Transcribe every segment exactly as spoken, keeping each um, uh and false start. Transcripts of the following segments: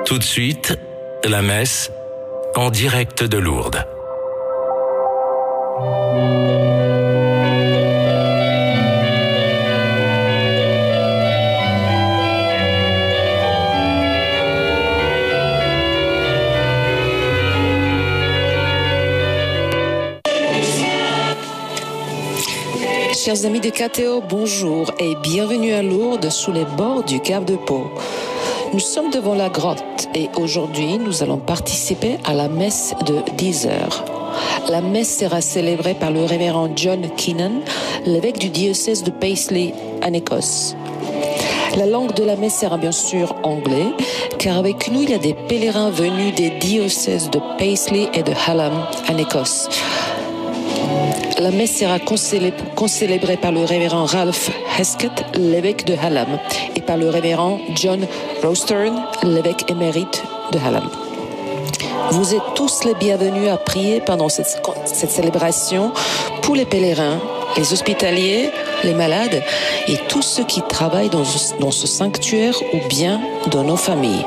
Tout de suite, la messe en direct de Lourdes. Chers amis de K T O, bonjour et bienvenue à Lourdes sous les bords du Cap de Pau. Nous sommes devant la grotte et aujourd'hui nous allons participer à la messe de dix heures. La messe sera célébrée par le révérend John Keenan, l'évêque du diocèse de Paisley en Écosse. La langue de la messe sera bien sûr anglais, car avec nous il y a des pèlerins venus des diocèses de Paisley et de Hallam en Écosse. La messe sera concélébrée par le révérend Ralph Hesketh, l'évêque de Hallam, et par le révérend John Rostern, l'évêque émérite de Hallam. Vous êtes tous les bienvenus à prier pendant cette, cette célébration pour les pèlerins, les hospitaliers, les malades et tous ceux qui travaillent dans, dans ce sanctuaire ou bien dans nos familles.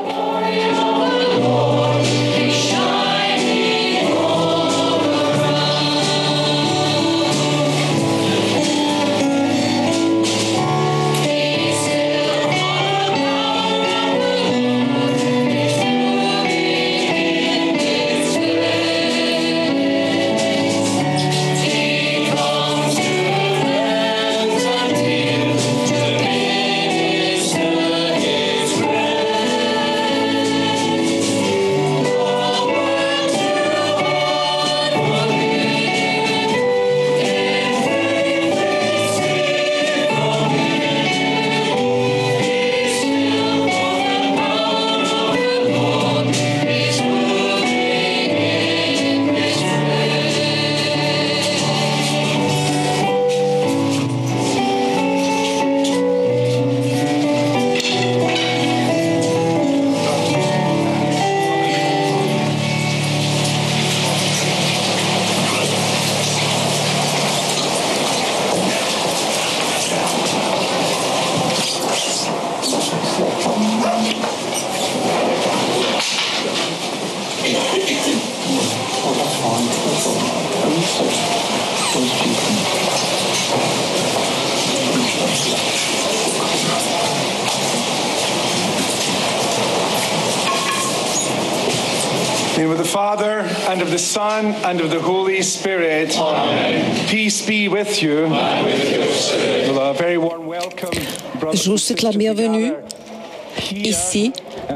In the name of the Father, and of the Son, and of the Holy Spirit. Amen. Peace be with you. And with your spirit. Well, a very warm welcome, Je vous souhaite la bienvenue ici.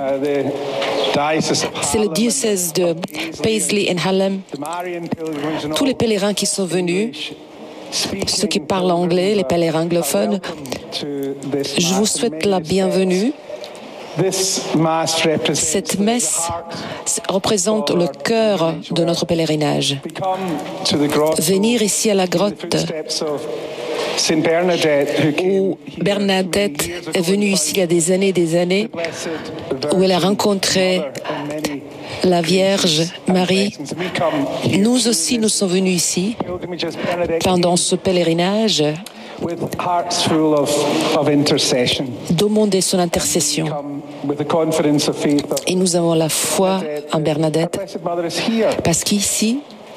C'est le diocèse de Paisley et Hallam. Tous les pèlerins qui sont venus, ceux qui parlent anglais, les pèlerins anglophones, je vous souhaite la bienvenue. Cette messe représente le cœur de notre pèlerinage. Venir ici à la grotte où Bernadette est venue ici il y a des années et des années, où elle a rencontré la Vierge Marie. Nous aussi, nous sommes venus ici pendant ce pèlerinage demander son intercession. Et nous avons la foi en Bernadette parce qu'ici,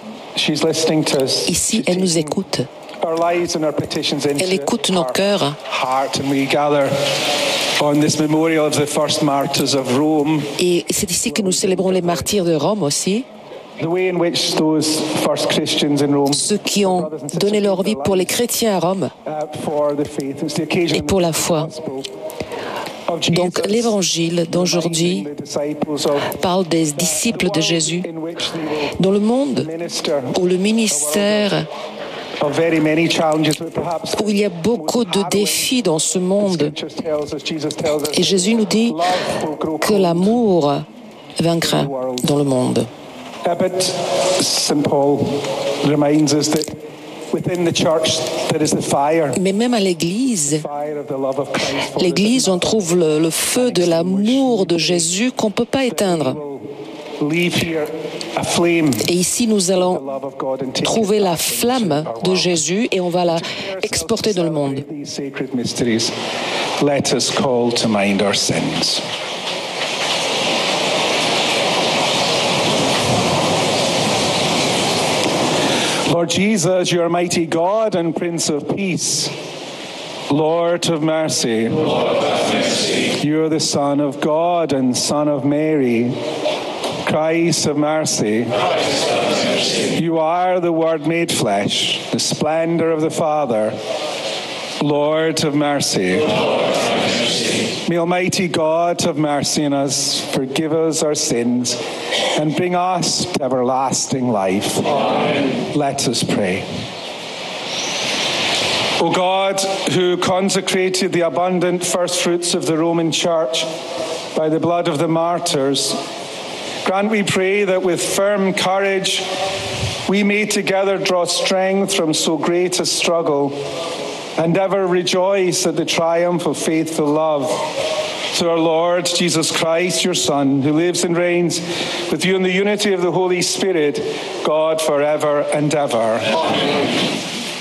ici, elle nous écoute. Elle écoute nos cœurs. Et c'est ici que nous célébrons les martyrs de Rome aussi. Ceux qui ont donné leur vie pour les chrétiens à Rome et pour la foi. Donc l'évangile d'aujourd'hui parle des disciples de Jésus dans le monde où le ministère, où il y a beaucoup de défis dans ce monde. Et Jésus nous dit que l'amour vaincra dans le monde. But Saint Paul reminds us that within the church there is the fire. Mais même à l'Église, l'Église, on trouve le, le feu de l'amour de Jésus qu'on ne peut pas éteindre. Et ici, nous allons trouver la flamme de Jésus et on va la exporter dans le monde. Let us call to mind our sins. Lord Jesus, you are mighty God and Prince of Peace. Lord of mercy. Lord have mercy. You are the Son of God and Son of Mary. Christ of mercy. Christ have mercy. You are the Word made flesh, the splendor of the Father. Lord of mercy. Lord have mercy. May Almighty God have mercy on us, forgive us our sins, and bring us to everlasting life. Amen. Let us pray. O God, who consecrated the abundant first fruits of the Roman Church by the blood of the martyrs, grant, we pray, that with firm courage we may together draw strength from so great a struggle and ever rejoice at the triumph of faithful love. Through our Lord Jesus Christ, your Son, who lives and reigns with you in the unity of the Holy Spirit, God, forever and ever. Amen.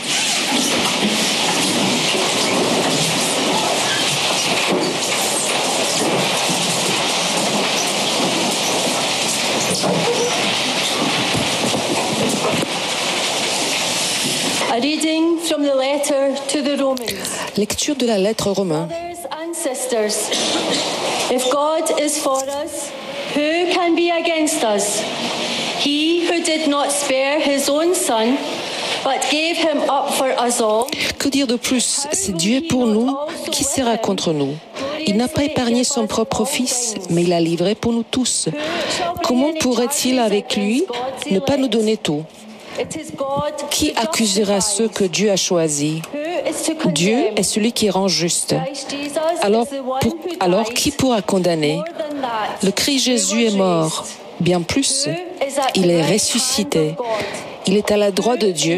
A reading from the letter to the Romans. Lecture de la lettre aux Romains. Brothers and sisters, if God is for us, who can be against us? He who did not spare his own son, but gave him up for us all. Que dire de plus? Si Dieu est pour nous, qui sera contre nous? Il n'a pas épargné son propre fils, mais il l'a livré pour nous tous. Comment pourrait-il avec lui ne pas nous donner tout? Qui accusera ceux que Dieu a choisis? Dieu est celui qui rend juste. Alors, pour, alors qui pourra condamner? Le Christ Jésus est mort. Bien plus, il est ressuscité. Il est à la droite de Dieu.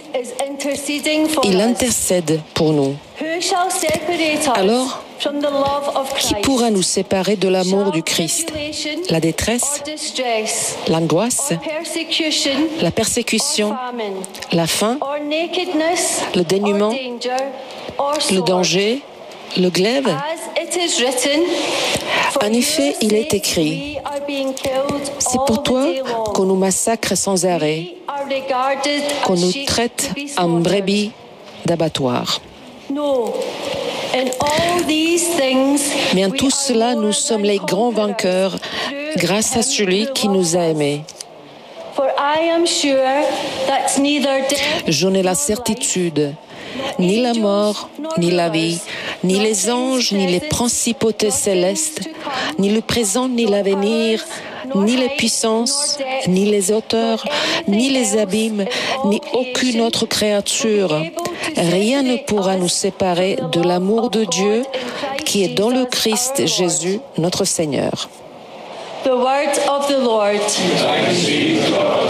Il intercède pour nous. Alors, qui pourra nous séparer de l'amour du Christ? La détresse, l'angoisse, la persécution, la faim, le dénuement, le danger, le glaive? En effet, il est écrit, c'est pour toi qu'on nous massacre sans arrêt, qu'on nous traite en brebis d'abattoir. Mais en tout cela, nous sommes les grands vainqueurs grâce à celui qui nous a aimés. J'en ai la certitude, ni la mort, ni la vie, ni les anges, ni les principautés célestes, ni le présent, ni l'avenir, ni les puissances, ni les auteurs, ni les abîmes, ni aucune autre créature. Rien ne pourra nous séparer de l'amour de Dieu qui est dans le Christ Jésus, notre Seigneur. The word of the Lord. Thanks be to God.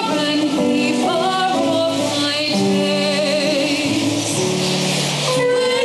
Thank you.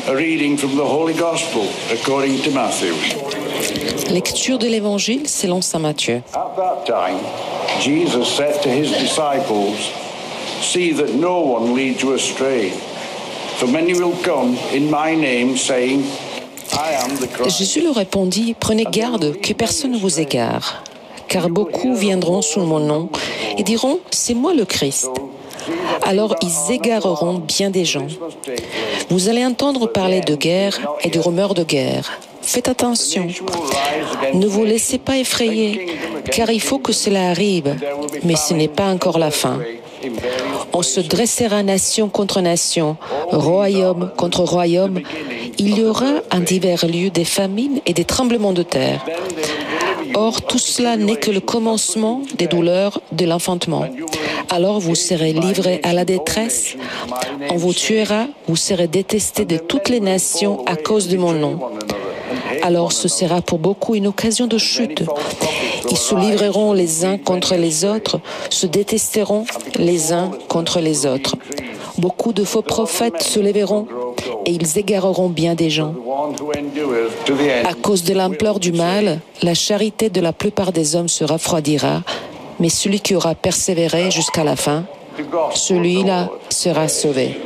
A reading from the Holy Gospel according to Matthew. Lecture de l'Évangile selon saint Matthieu. At that time, Jesus said to his disciples, "See that no one leads you astray. For many will come in my name, saying, I am the Christ." Jésus leur répondit, « Prenez garde que personne ne vous égare, car beaucoup viendront sous mon nom et diront, c'est moi le Christ. Alors ils égareront bien des gens. Vous allez entendre parler de guerre et de rumeurs de guerre. Faites attention, ne vous laissez pas effrayer, car il faut que cela arrive, mais ce n'est pas encore la fin. On se dressera nation contre nation, royaume contre royaume. Il y aura en divers lieux des famines et des tremblements de terre. Or, tout cela n'est que le commencement des douleurs de l'enfantement. Alors vous serez livrés à la détresse, on vous tuera, vous serez détestés de toutes les nations à cause de mon nom. Alors ce sera pour beaucoup une occasion de chute. Ils se livreront les uns contre les autres, se détesteront les uns contre les autres. Beaucoup de faux prophètes se lèveront et ils égareront bien des gens. À cause de l'ampleur du mal, la charité de la plupart des hommes se refroidira, mais celui qui aura persévéré jusqu'à la fin, celui-là sera sauvé.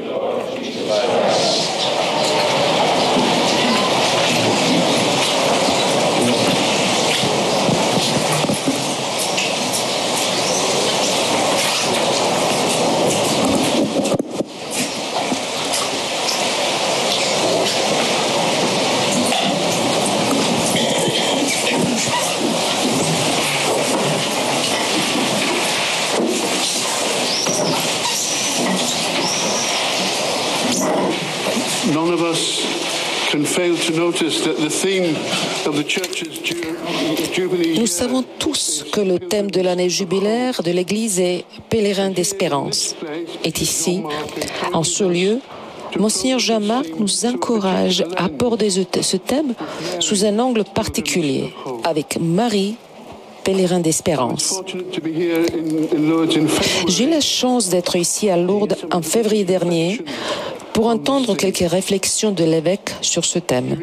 None of us can fail to notice that the theme of the church's Jubilee. Nous savons tous que le thème de l'année jubilaire de l'Église est pèlerin d'espérance. Et ici, en ce lieu, Monseigneur Jean-Marc nous encourage à aborder ce thème sous un angle particulier, avec Marie, pèlerin d'espérance. J'ai eu la chance d'être ici à Lourdes en février dernier pour entendre quelques réflexions de l'évêque sur ce thème.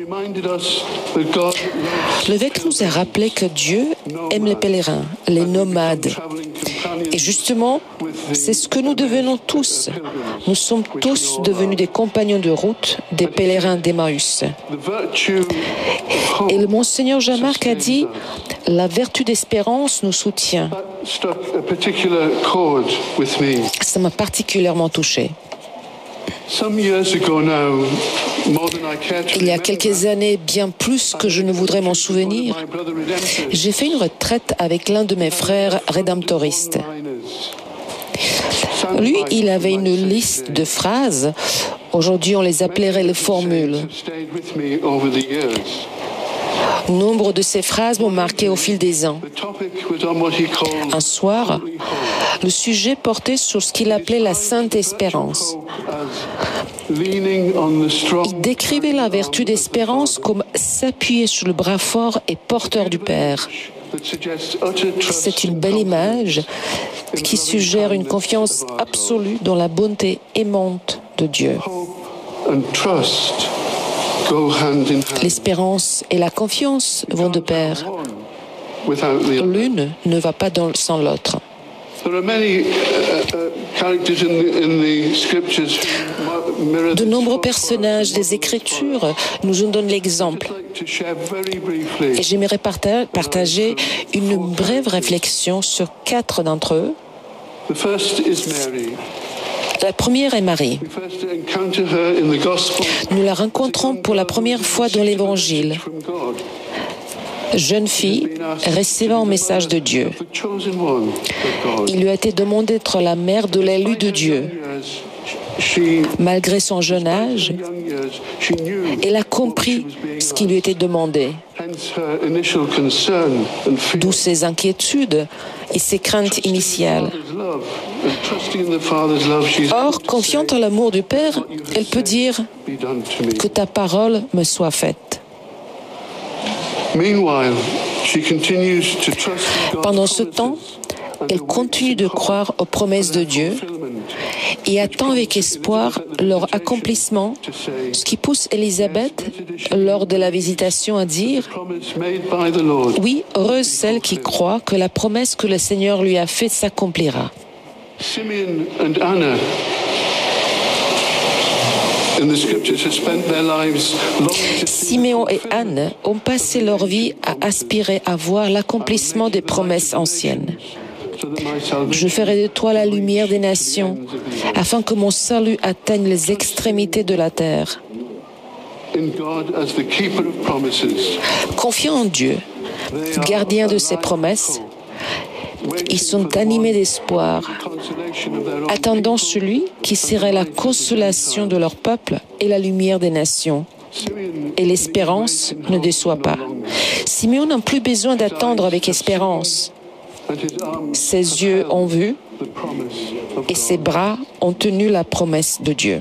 L'évêque nous a rappelé que Dieu aime les pèlerins, les nomades. Et justement, c'est ce que nous devenons tous. Nous sommes tous devenus des compagnons de route, des pèlerins d'Emmaüs. Et le Monseigneur Jean-Marc a dit, la vertu d'espérance nous soutient. Ça m'a particulièrement touché. Il y a quelques années, bien plus que je ne voudrais m'en souvenir, j'ai fait une retraite avec l'un de mes frères rédemptoristes. Lui, il avait une liste de phrases. Aujourd'hui, on les appellerait les formules. Nombre de ces phrases m'ont marqué au fil des ans. Un soir, le sujet portait sur ce qu'il appelait la sainte espérance. Il décrivait la vertu d'espérance comme s'appuyer sur le bras fort et porteur du Père. C'est une belle image qui suggère une confiance absolue dans la bonté aimante de Dieu. L'espérance et la confiance vont de pair. L'une ne va pas dans, sans l'autre. De nombreux personnages des Écritures nous en donnent l'exemple. Et j'aimerais parta- partager une brève réflexion sur quatre d'entre eux. La première est Marie. Nous la rencontrons pour la première fois dans l'Évangile. Jeune fille, recevant un message de Dieu. Il lui a été demandé d'être la mère de l'élu de Dieu. Malgré son jeune âge, elle a compris ce qui lui était demandé. D'où ses inquiétudes et ses craintes initiales. Or, confiante en l'amour du Père, elle peut dire « Que ta parole me soit faite ». Pendant ce temps, elle continue de croire aux promesses de Dieu et attend avec espoir leur accomplissement, ce qui pousse Élisabeth, lors de la visitation, à dire « Oui, heureuse celle qui croit que la promesse que le Seigneur lui a faite s'accomplira. » Siméon et Anne ont passé leur vie à aspirer à voir l'accomplissement des promesses anciennes. Je ferai de toi la lumière des nations, afin que mon salut atteigne les extrémités de la terre. Confiant en Dieu, gardien de ses promesses, ils sont animés d'espoir, attendant celui qui serait la consolation de leur peuple et la lumière des nations. Et l'espérance ne déçoit pas. Siméon n'a plus besoin d'attendre avec espérance. Ses yeux ont vu et ses bras ont tenu la promesse de Dieu.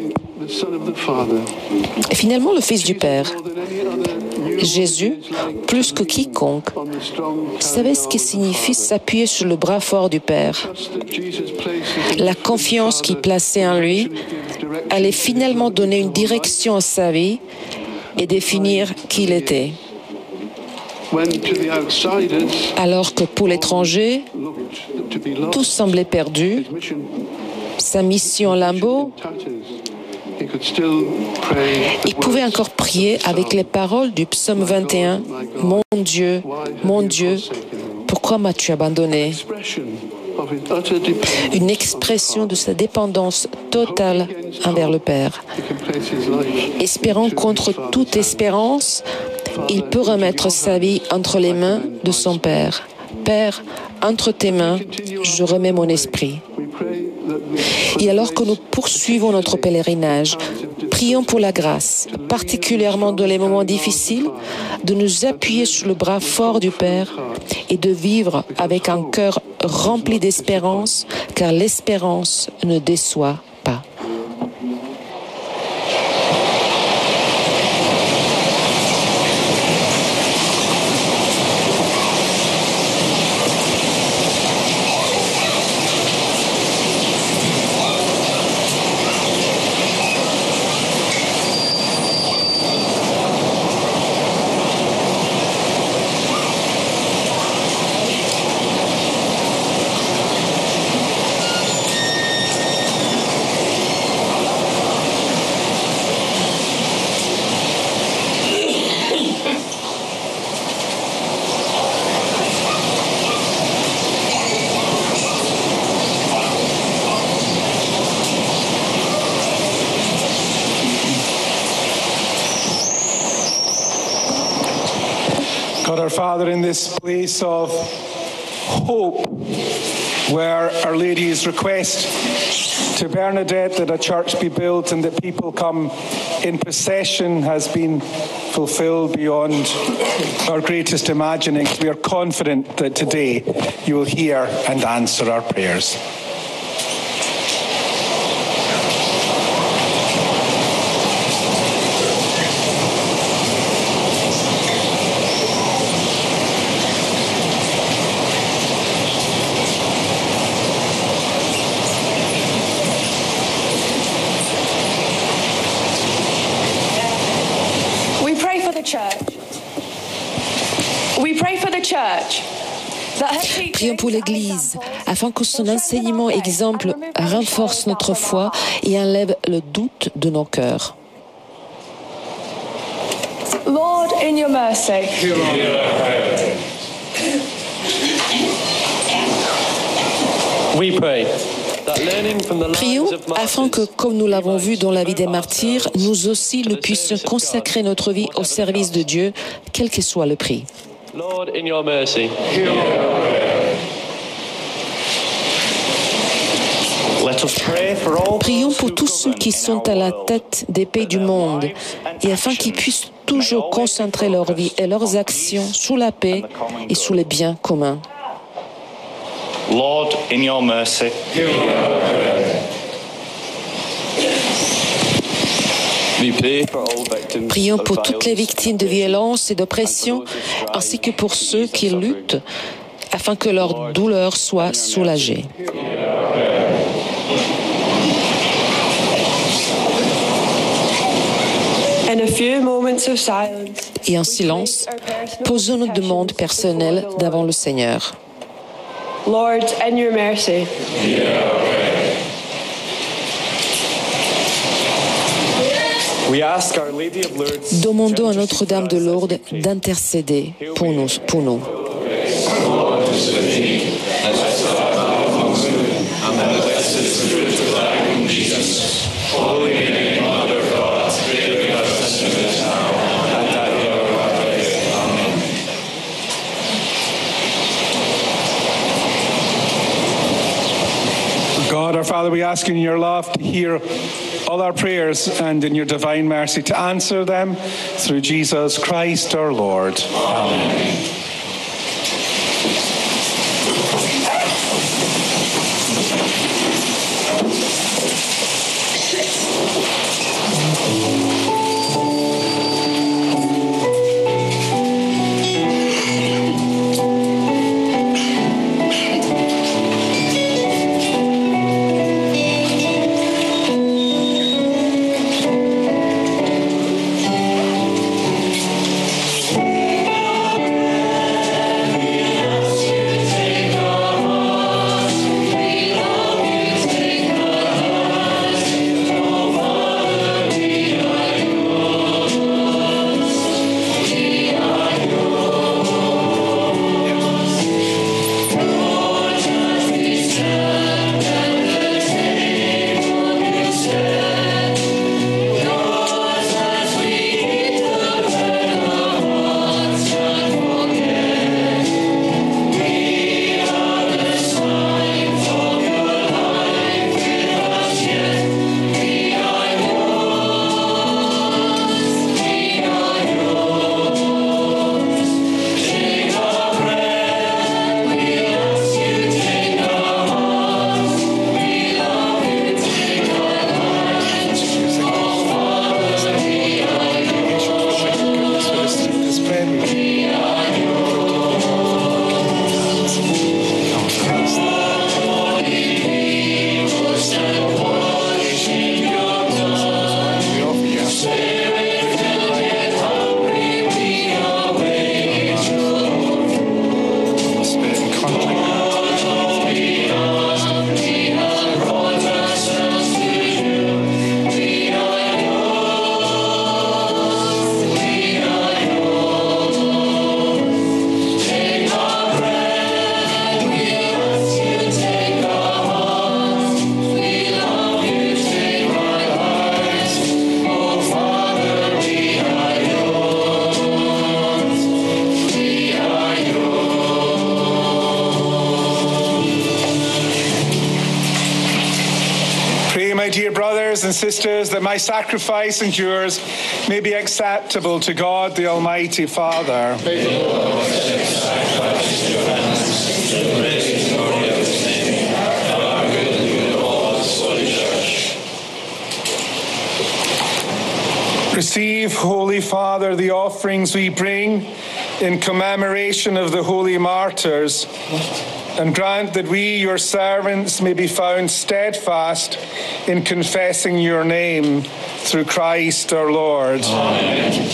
Et finalement, le Fils du Père, Jésus, plus que quiconque, savait ce que signifie s'appuyer sur le bras fort du Père. La confiance qu'il plaçait en lui allait finalement donner une direction à sa vie et définir qui il était. Alors que pour l'étranger, tout semblait perdu, sa mission en limbo, il pouvait encore prier avec les paroles du psaume vingt et un. « Mon Dieu, mon Dieu, pourquoi m'as-tu abandonné ?» Une expression de sa dépendance totale envers le Père. Espérant contre toute espérance, il peut remettre sa vie entre les mains de son Père. « Père, entre tes mains, je remets mon esprit. » Et alors que nous poursuivons notre pèlerinage, prions pour la grâce, particulièrement dans les moments difficiles, de nous appuyer sur le bras fort du Père et de vivre avec un cœur rempli d'espérance, car l'espérance ne déçoit pas. God our Father, in this place of hope, where Our Lady's request to Bernadette that a church be built and that people come in procession has been fulfilled beyond our greatest imaginings, we are confident that today you will hear and answer our prayers. Prions pour l'Église, afin que son enseignement exemple renforce notre foi et enlève le doute de nos cœurs. Lord, in your mercy. We pray. Prions afin que, comme nous l'avons vu dans la vie des martyrs, nous aussi nous puissions consacrer notre vie au service de Dieu, quel que soit le prix. Lord, in your mercy. Prions pour tous ceux qui sont à la tête des pays du monde et afin qu'ils puissent toujours concentrer leur vie et leurs actions sur la paix et sur les biens communs. Lord, in your mercy. Prions pour toutes les victimes de violences et d'oppression, ainsi que pour ceux qui luttent, afin que leur douleur soit soulagée. In a few moments of silence, Et en silence, posons nos demandes personnelles devant le Seigneur. Lord, in your mercy, we ask Our Lady of Lourdes, Demandons à Notre-Dame de Lourdes d'intercéder pour nous. Pour nous. God, our Father, we ask in your love to hear all our prayers and in your divine mercy to answer them through Jesus Christ our Lord. Amen. My dear brothers and sisters, that my sacrifice and yours may be acceptable to God, the Almighty Father. Receive, Holy Father, the offerings we bring in commemoration of the holy martyrs, and grant that we, your servants, may be found steadfast in confessing your name through Christ our Lord. Amen.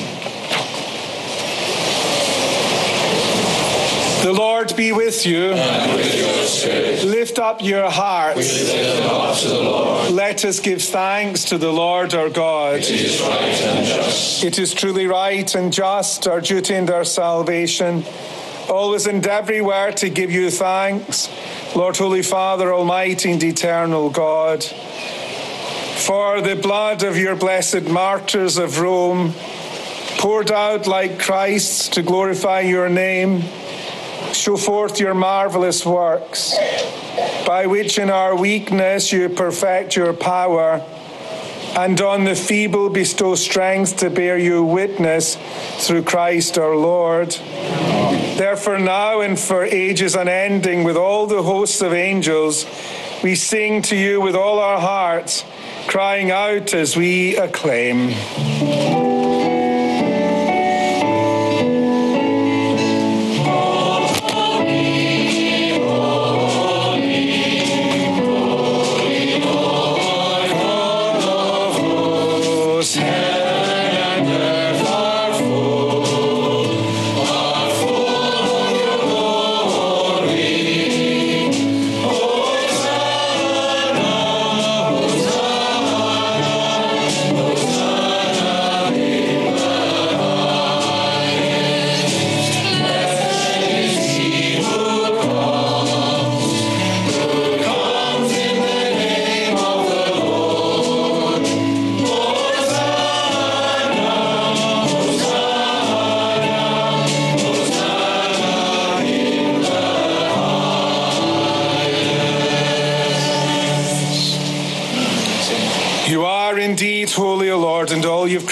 The Lord be with you. And with your spirit. Lift up your hearts. We lift them up to the Lord. Let us give thanks to the Lord our God. It is right and just. It is truly right and just, our duty and our salvation, always and everywhere to give you thanks, Lord, Holy Father, Almighty and eternal God, for the blood of your blessed martyrs of Rome, poured out like Christ's to glorify your name. Show forth your marvelous works, by which in our weakness you perfect your power, and on the feeble bestow strength to bear you witness through Christ our Lord. Therefore now and for ages unending, with all the hosts of angels, we sing to you with all our hearts, crying out as we acclaim. Heaven and earth.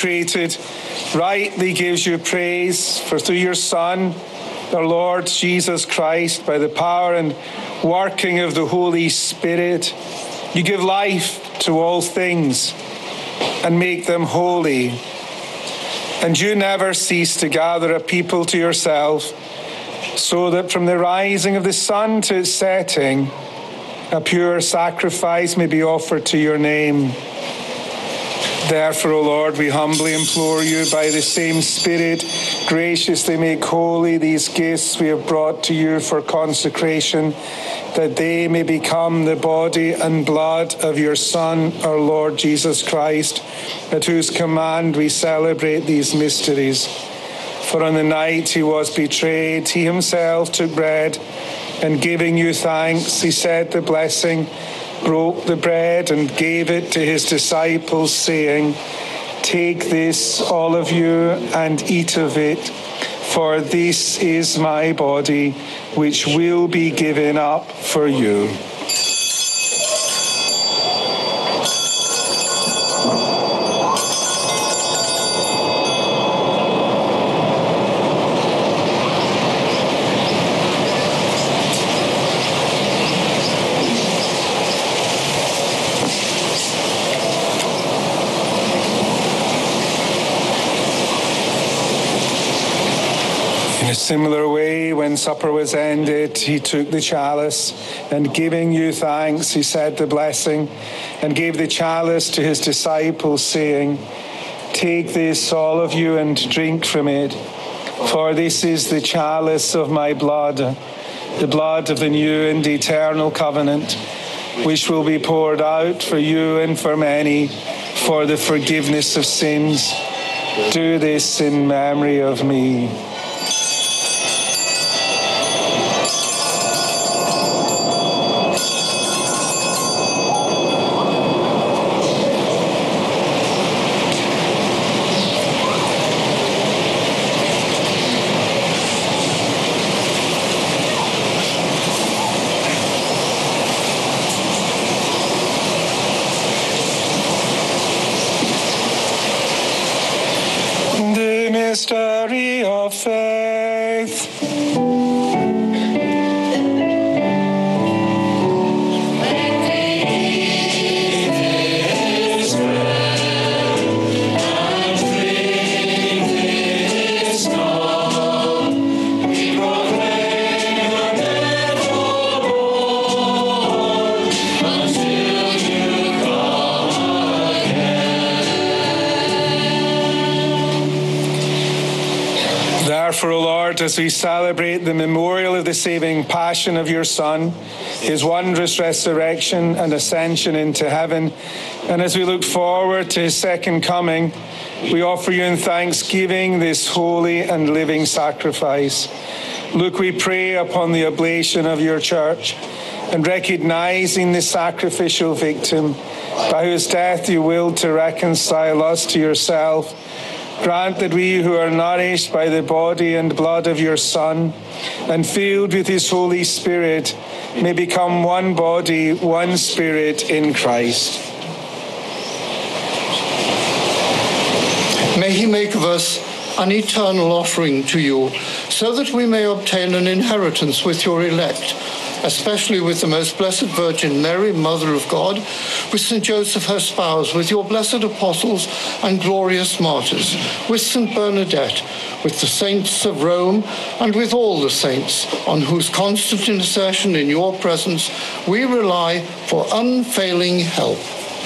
created rightly gives you praise, for through your Son, our Lord Jesus Christ, by the power and working of the Holy Spirit, you give life to all things and make them holy. And you never cease to gather a people to yourself, so that from the rising of the sun to its setting, a pure sacrifice may be offered to your name. Therefore, O Lord, we humbly implore you, by the same Spirit, graciously make holy these gifts we have brought to you for consecration, that they may become the body and blood of your Son, our Lord Jesus Christ, at whose command we celebrate these mysteries. For on the night he was betrayed, he himself took bread, and giving you thanks, he said the blessing, broke the bread and gave it to his disciples, saying, "Take this, all of you, and eat of it, for this is my body, which will be given up for you." In a similar way, when supper was ended, he took the chalice, and giving you thanks, he said the blessing, and gave the chalice to his disciples, saying, "Take this, all of you, and drink from it, for this is the chalice of my blood, the blood of the new and eternal covenant, which will be poured out for you and for many for the forgiveness of sins. Do this in memory of me." Mystery of faith. Therefore, O Lord, as we celebrate the memorial of the saving passion of your Son, his wondrous resurrection and ascension into heaven, and as we look forward to his second coming, we offer you in thanksgiving this holy and living sacrifice. Look, we pray, upon the oblation of your church, and recognizing the sacrificial victim, by whose death you willed to reconcile us to yourself, grant that we who are nourished by the body and blood of your Son and filled with his Holy Spirit may become one body, one spirit in Christ. May he make of us an eternal offering to you, so that we may obtain an inheritance with your elect, especially with the most blessed Virgin Mary, Mother of God, with Saint Joseph her spouse, with your blessed apostles and glorious martyrs, with Saint Bernadette, with the saints of Rome, and with all the saints, on whose constant intercession in your presence we rely for unfailing help.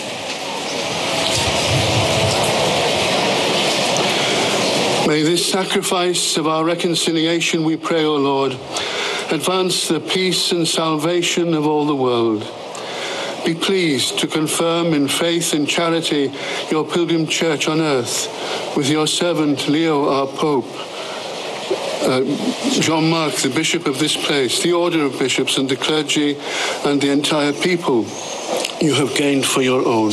May this sacrifice of our reconciliation, we pray, O Lord, advance the peace and salvation of all the world. Be pleased to confirm in faith and charity your pilgrim church on earth, with your servant Leo, our Pope, uh, Jean-Marc, the Bishop of this place, the order of bishops and the clergy, and the entire people you have gained for your own.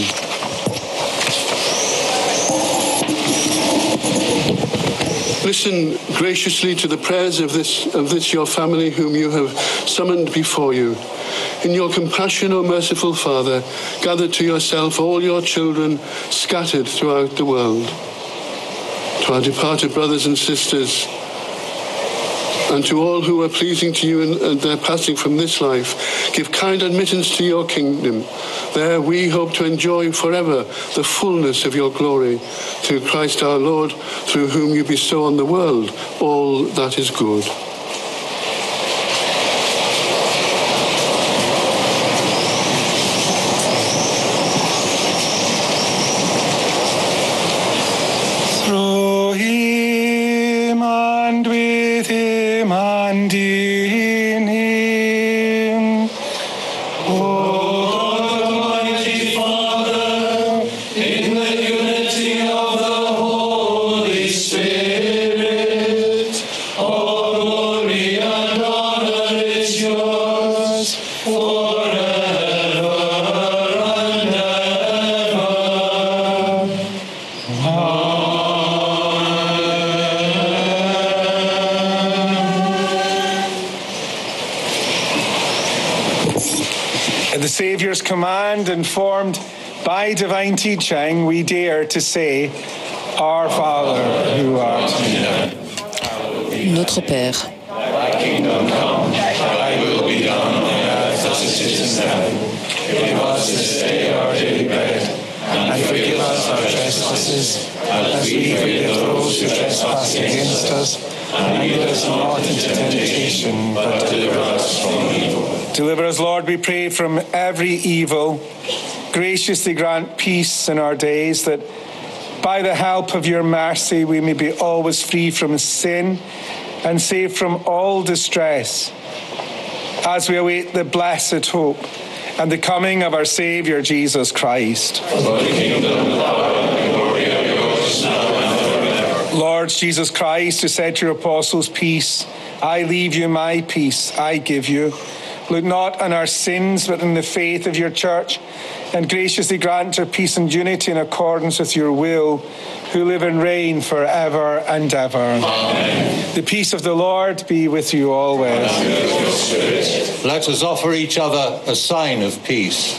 Listen graciously to the prayers of this, of this your family whom you have summoned before you. In your compassion, O merciful Father, gather to yourself all your children scattered throughout the world. to our departed brothers and sisters, and to all who are pleasing to you in, in their passing from this life, give kind admittance to your kingdom. There we hope to enjoy forever the fullness of your glory, through Christ our Lord, through whom you bestow on the world all that is good. Through him and with him and in him, O God, Almighty Father, in the unity of the Holy Spirit, all glory and honor is yours forever and ever. At the Saviour's command, informed by divine teaching, we dare to say, Our Father, who art in heaven. Notre Père, Thy kingdom come, thy will be done on earth as it is in heaven. Give us this day our daily bread, and forgive us our trespasses, as we forgive those who trespass against us. And lead us not into temptation, but deliver us from evil. Deliver us, Lord, we pray, from every evil. Graciously grant peace in our days, that by the help of your mercy we may be always free from sin and safe from all distress, as we await the blessed hope and the coming of our Saviour, Jesus Christ. For the kingdom, the power, and the glory are yours now and forever. Lord Jesus Christ, who said to your apostles, Peace, I leave you, my peace I give you. Look not on our sins, but in the faith of your church, and graciously grant her peace and unity in accordance with your will, who live and reign forever and ever. Amen. The peace of the Lord be with you always. Let us offer each other a sign of peace.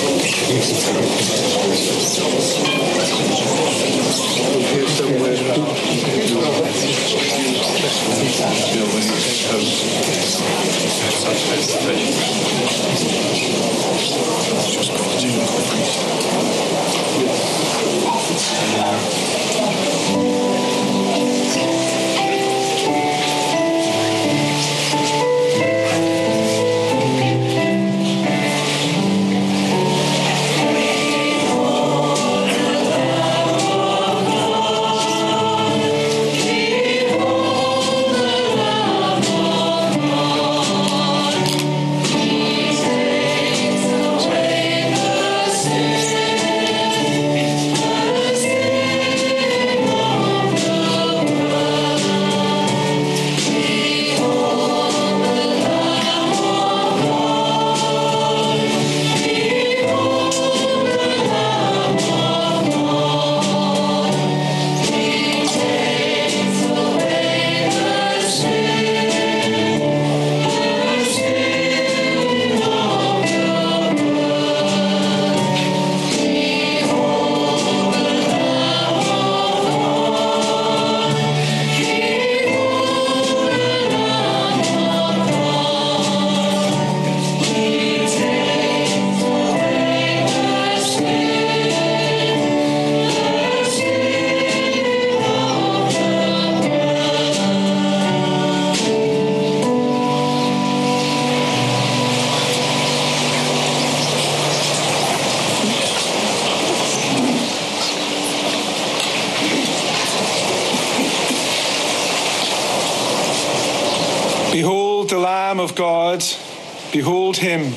Behold the Lamb of God, behold him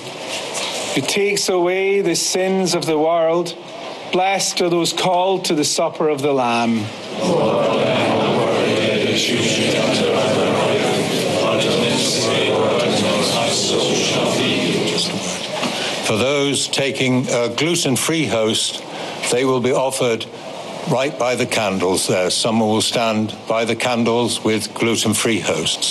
who takes away the sins of the world. Blessed are those called to the supper of the Lamb. For those taking a gluten-free host, they will be offered right by the candles there. Someone will stand by the candles with gluten-free hosts.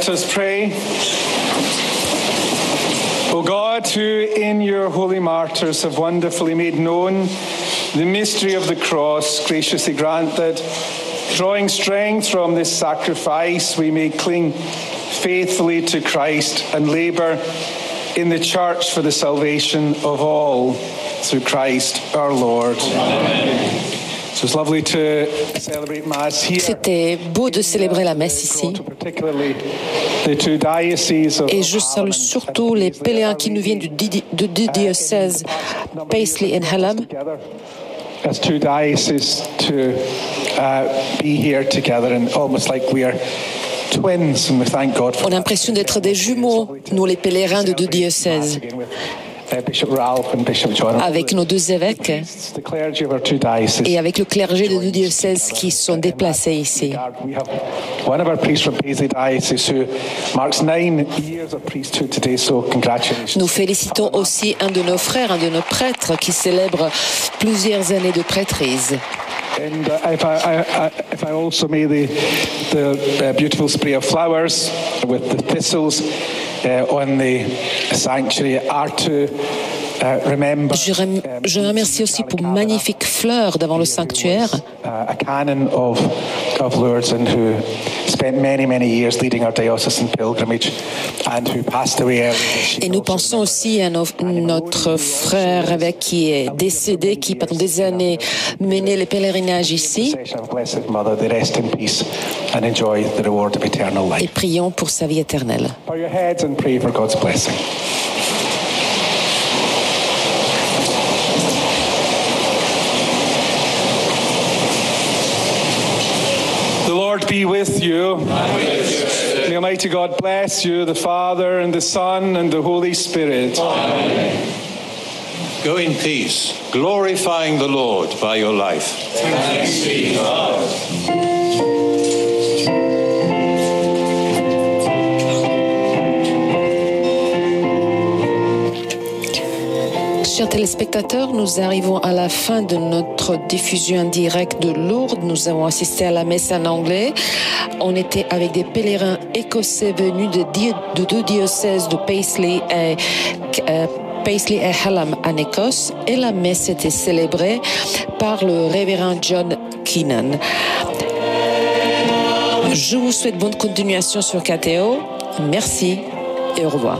Let us pray. O God, who in your holy martyrs have wonderfully made known the mystery of the cross, graciously grant that, drawing strength from this sacrifice, we may cling faithfully to Christ and labour in the church for the salvation of all, through Christ our Lord. Amen. So it's lovely to celebrate Mass here. C'était beau de célébrer la messe ici. Et je salue surtout les pèlerins qui nous viennent du di- de deux diocèses, Paisley et Hallam. As two dioceses to uh, be here together, and almost like we are twins, and we thank God for On a l'impression d'être des jumeaux, nous les pèlerins de deux diocèses, avec nos deux évêques et avec le clergé de deux diocèses qui sont déplacés ici. One of our priests from Paisley Diocese who marks nine years of priesthood today, so congratulations. Nous félicitons aussi un de nos frères, un de nos prêtres qui célèbre plusieurs années de prêtrise. And uh, if, I, I, if I also may the, the uh, beautiful spray of flowers with the thistles uh, on the sanctuary are to uh, remember. Je, rem, je remercie aussi pour magnifiques fleurs devant le sanctuaire. Uh, a canon of, of Lourdes and who spent many, many years leading our diocesan pilgrimage and who passed away early this year. Et nous pensons aussi à nos, notre frère avec qui est décédé, qui pendant des années menait les pèlerinages ici. Et prions pour sa vie éternelle. Bow your heads and pray for God's blessing. The Lord be with you. May Almighty God bless you, the Father and the Son and the Holy Spirit. Amen. Go in peace, glorifying the Lord by your life. Thanks be to God. Chers téléspectateurs, nous arrivons à la fin de notre diffusion en direct de Lourdes. Nous avons assisté à la messe en anglais. On était avec des pèlerins écossais venus de, di- de deux diocèses de Paisley et, euh, Paisley et Hallam en Écosse. Et la messe était célébrée par le révérend John Keenan. Je vous souhaite bonne continuation sur K T O. Merci et au revoir.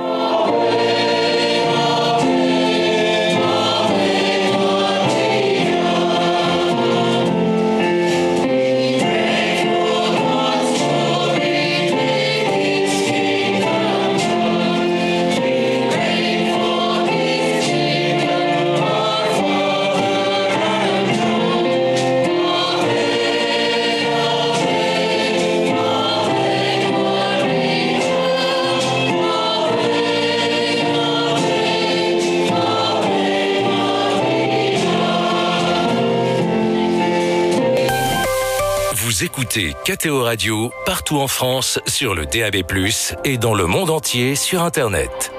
Écoutez K T O Radio partout en France sur le D A B plus, et dans le monde entier sur Internet.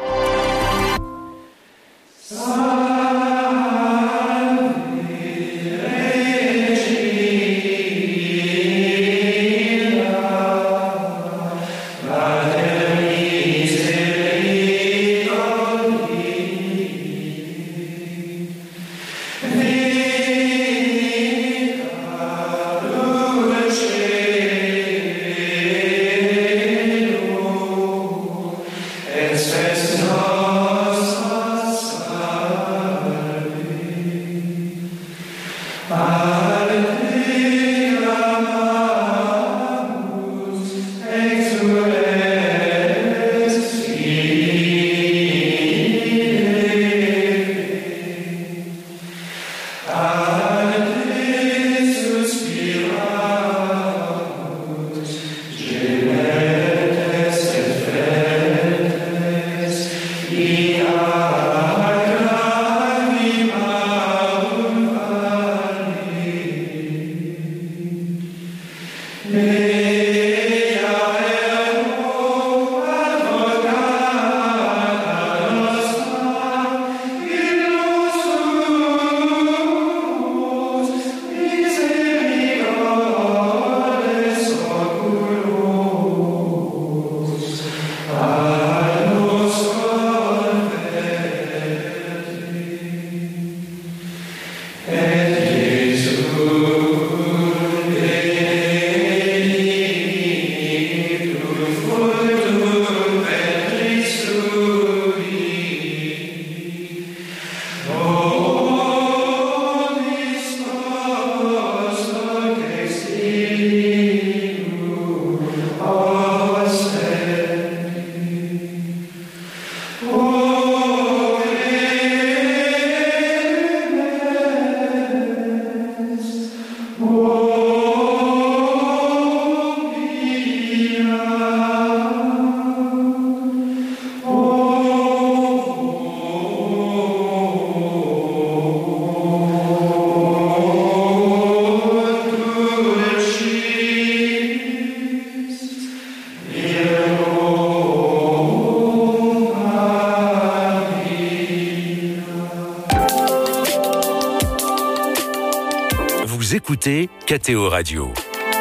Vous écoutez K T O Radio.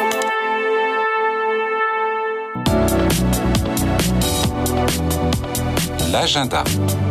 L'agenda.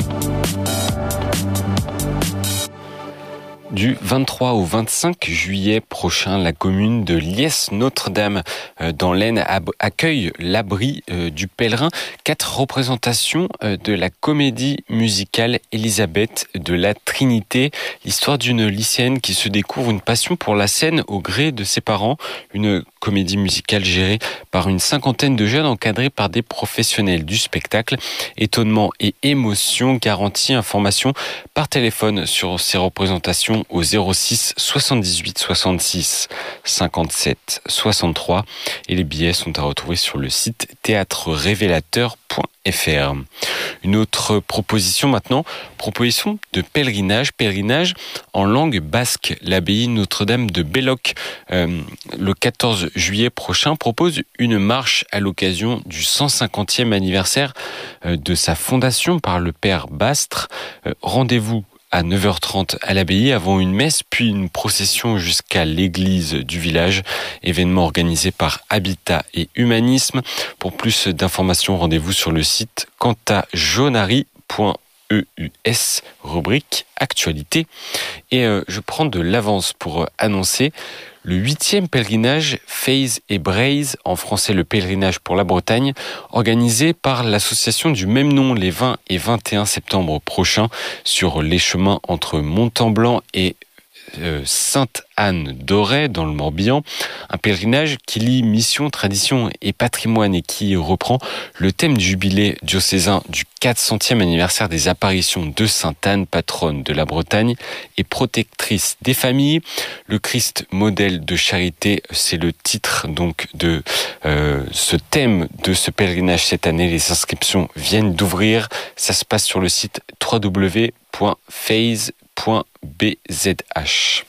Du vingt-trois au vingt-cinq juillet prochain, la commune de Liesse-Notre-Dame dans l'Aisne accueille l'abri du pèlerin. Quatre représentations de la comédie musicale Élisabeth de la Trinité. L'histoire d'une lycéenne qui se découvre une passion pour la scène au gré de ses parents. Une comédie musicale gérée par une cinquantaine de jeunes encadrés par des professionnels du spectacle. Étonnement et émotion, garantie, information par téléphone sur ces représentations au zéro six soixante-dix-huit soixante-six cinquante-sept soixante-trois et les billets sont à retrouver sur le site théâtre révélateur point f r. Une autre proposition maintenant, proposition de pèlerinage, pèlerinage en langue basque. L'abbaye Notre-Dame de Belloc, euh, le quatorze juillet prochain, propose une marche à l'occasion du cent cinquantième anniversaire euh, de sa fondation par le père Bastre. Euh, rendez-vous à neuf heures trente à l'abbaye, avant une messe, puis une procession jusqu'à l'église du village. Événement organisé par Habitat et Humanisme. Pour plus d'informations, rendez-vous sur le site cantajonari point e u s, rubrique actualité. Et euh, je prends de l'avance pour annoncer le huitième pèlerinage Fays et Braise, en français le pèlerinage pour la Bretagne, organisé par l'association du même nom les vingt et vingt et un septembre prochains sur les chemins entre Mont-en-Blanc et euh, Sainte-Anne-d'Auray dans le Morbihan. Un pèlerinage qui lie mission, tradition et patrimoine et qui reprend le thème du jubilé diocésain du quatre centième anniversaire des apparitions de Sainte-Anne, patronne de la Bretagne et protectrice des familles. Le Christ modèle de charité, c'est le titre donc de euh, ce thème de ce pèlerinage cette année. Les inscriptions viennent d'ouvrir. Ça se passe sur le site w w w point fays point b z h.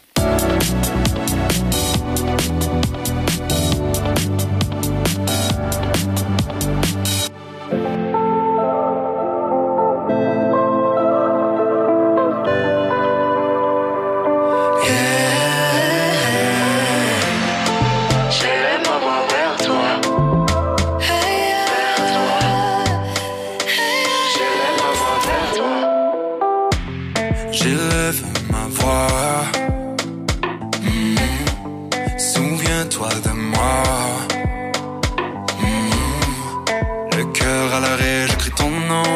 J'élève ma voix. Mmh. Souviens-toi de moi. Mmh. Le cœur à l'arrêt, j'écris ton nom.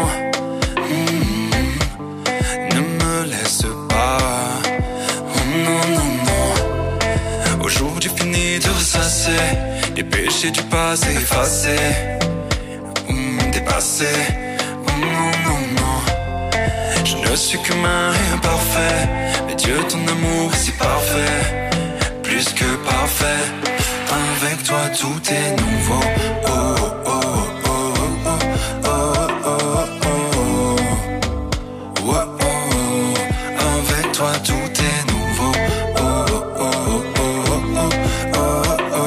Mmh. Ne me laisse pas. Oh non, non, non. Aujourd'hui fini de ressasser les péchés du passé effacés. Mmh. Dépassés. Oh non, non, non. Je ne suis qu'humain et imparfait, mais Dieu, ton amour est si parfait, plus que parfait. Avec toi tout est nouveau. Oh oh oh oh oh oh oh oh oh oh. Avec toi tout est nouveau. Oh oh oh oh oh oh oh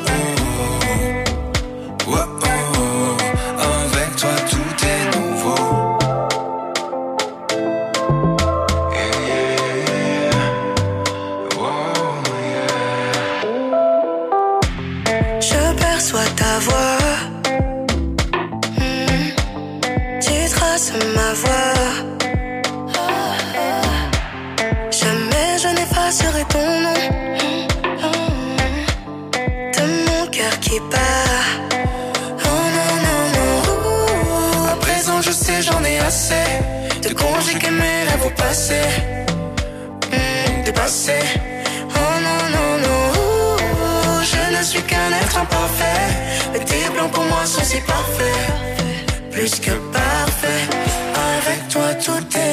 oh oh. Avec toi tout est nouveau. Ta voix, mmh. Tu traces ma voix. Jamais je n'effacerai ton nom de mon cœur qui bat. Oh non, non, non. À présent je sais, j'en ai assez de conjuguer mes rêves au passé, mmh, dépassé. Oh non, non, non. Je ne suis qu'un être imparfait, mais tes plans pour moi sont si parfaits, plus que parfaits. Avec toi tout est